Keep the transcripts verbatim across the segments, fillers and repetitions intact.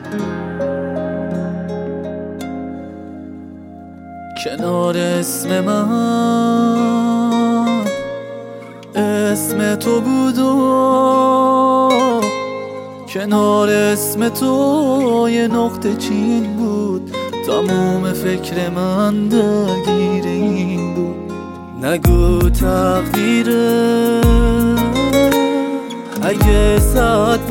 کنار اسم من اسم تو بود و کنار اسم تو یه نقطه چین بود. تموم فکر من درگیر این بود. نگو تقدیره اگه صد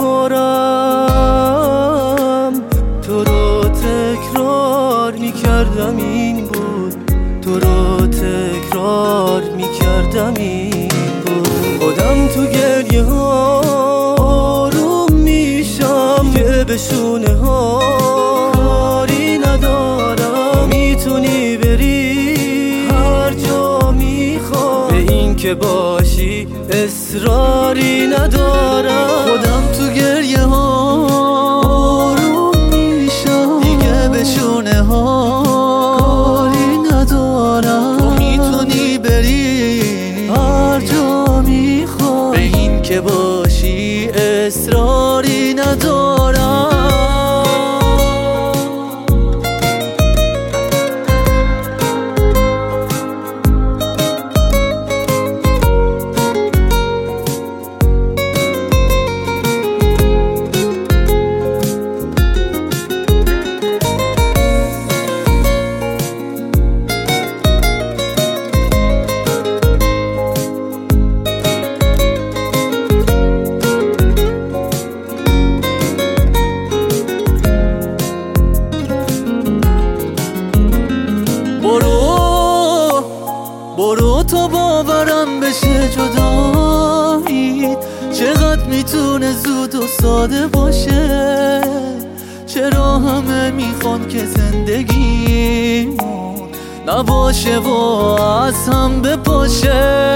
بارم تو رو تکرار میکردم این بود، تو رو تکرار میکردم این بود. خودم تو گریه ها آروم میشم که به شونه ها کاری ندارم. میتونی بری هر جا میخوای، به این که باشی اصراری ندارم. خودم تو گریه ها آروم میشم دیگه به شونه ها کاری ندارم. تو میتونی بری هر جا میخوای، به این که باشی اصراری ندارم. برو برو تا باورم بشه جداییت چقدر میتونه زود و ساده باشه. چرا همه میخوان که زندگیمون نباشه و از هم بپاشه.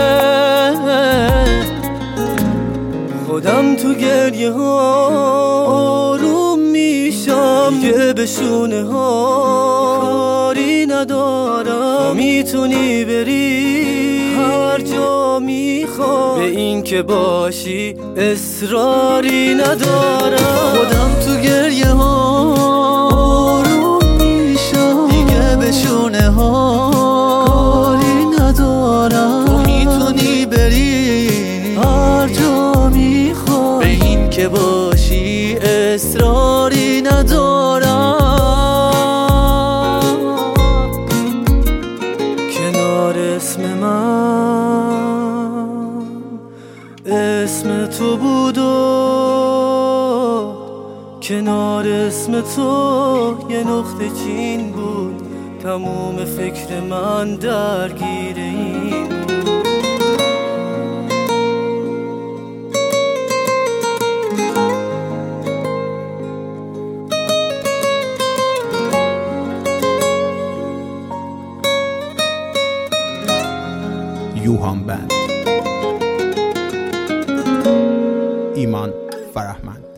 خودم تو گریه ها آروم میشم که به شونه ها کاری ندارم. میتونی بری هر جا میخوای، به این که باشی اصراری ندارم. خودم تو گریه ها آروم میشم دیگه به شونه ها کاری ندارم. تو میتونی بری هر جا میخوای، به این که باشی اصراری ندارم. کنار اسم من اسم تو بود و کنار اسم تو یه نقطه چین بود. تموم فکر من درگیر این بود. یوهان بند، ایمان فرهمند.